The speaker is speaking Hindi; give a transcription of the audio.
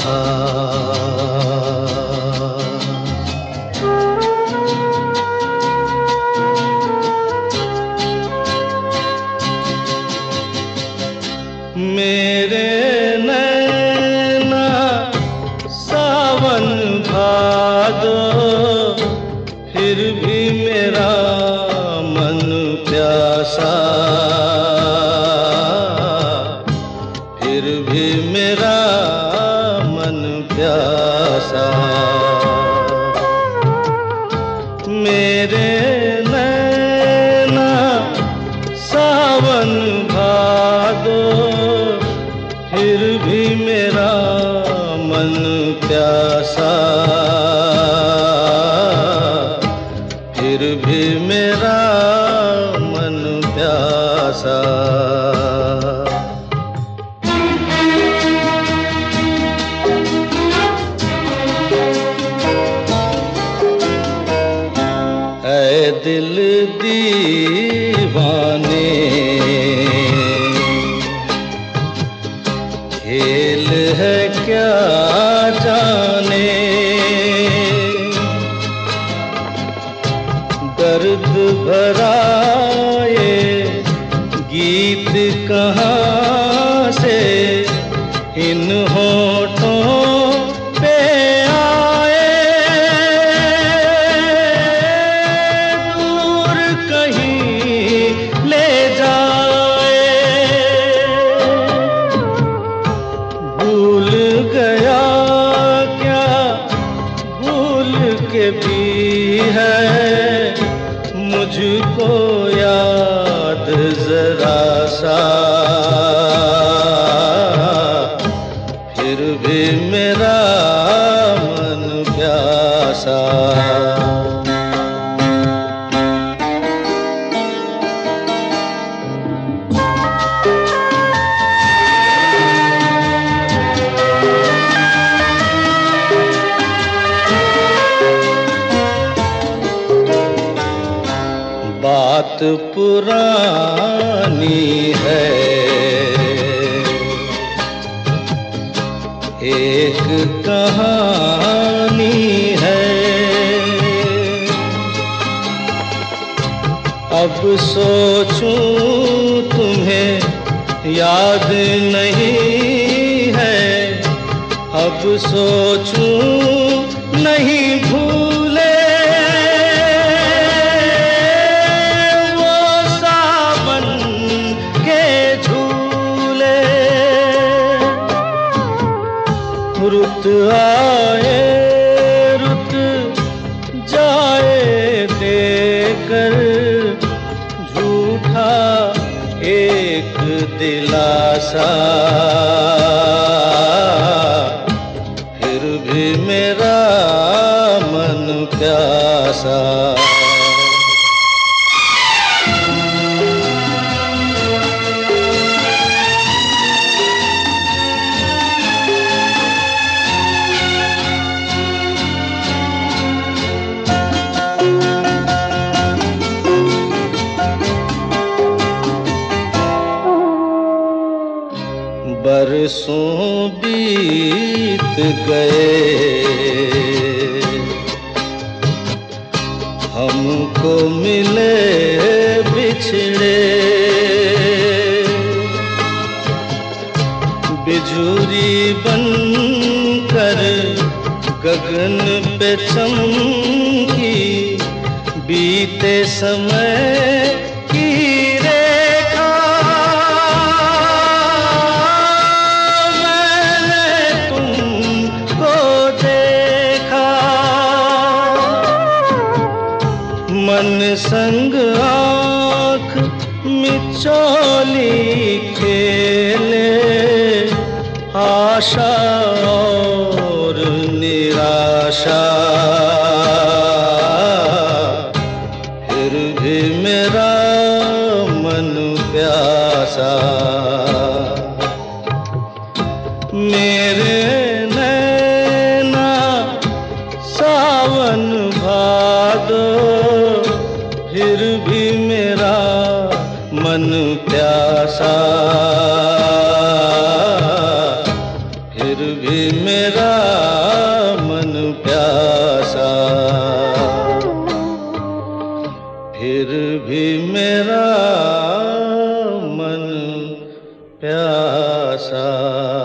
मेरे नैना सावन भादो, फिर भी मेरा मन प्यासा, फिर भी मेरा मन प्यासा। मेरे नैना सावन भादो, फिर भी मेरा मन प्यासा, फिर भी मेरा मन प्यासा। ऐ दिल दीवाने, खेल है क्या जाने, दर्द भरा ये गीत कहाँ से इन होठों पे आए। दूर कहीं ले जाए, भूल गया क्या भूल के भी है मुझको याद जरा सा, फिर भी मेरा मन प्यासा। बात पुरानी है, एक कहानी है, अब सोचूं तुम्हें याद नहीं है, अब सोचूं नहीं भूले रुत आए रुत जाए देकर झूठा एक दिलासा, फिर भी मेरा मन प्यासा। बरसों बीत गए, हमको मिले बिछड़े, बिजुरी बनकर गगन पे चमकी, बीते समय की मन संग आँख मिचौली खेले, आशा और निराशा, फिर भी मेरा मन प्यासा। मेरे नैना सावन भादो, फिर भी मेरा मन प्यासा, फिर फिर भी मेरा मन प्यासा, फिर भी मेरा मन प्यासा।